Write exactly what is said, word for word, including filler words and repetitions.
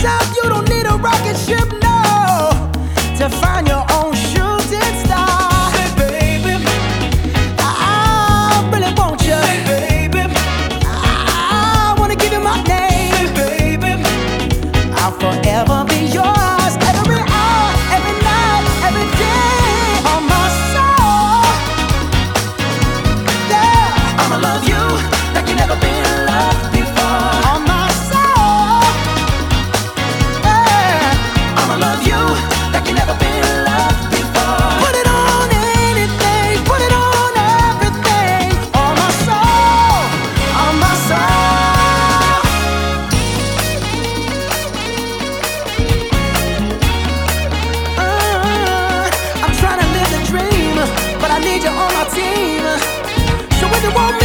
yourself, you don't need a rocket ship, no, to find your own shooting star. Hey baby, I really want you. hey baby, I wanna give you my name. hey baby, I'll forever be yours. Every hour, every night, every day on my soul. Yeah, I'ma love you like you never been loved before. on my soul. Yeah, I'ma love you like you never been loved before. put it on anything, put it on everything. On my soul, on my soul. Uh, I'm trying to live the dream, but I need you on my team. So if you want me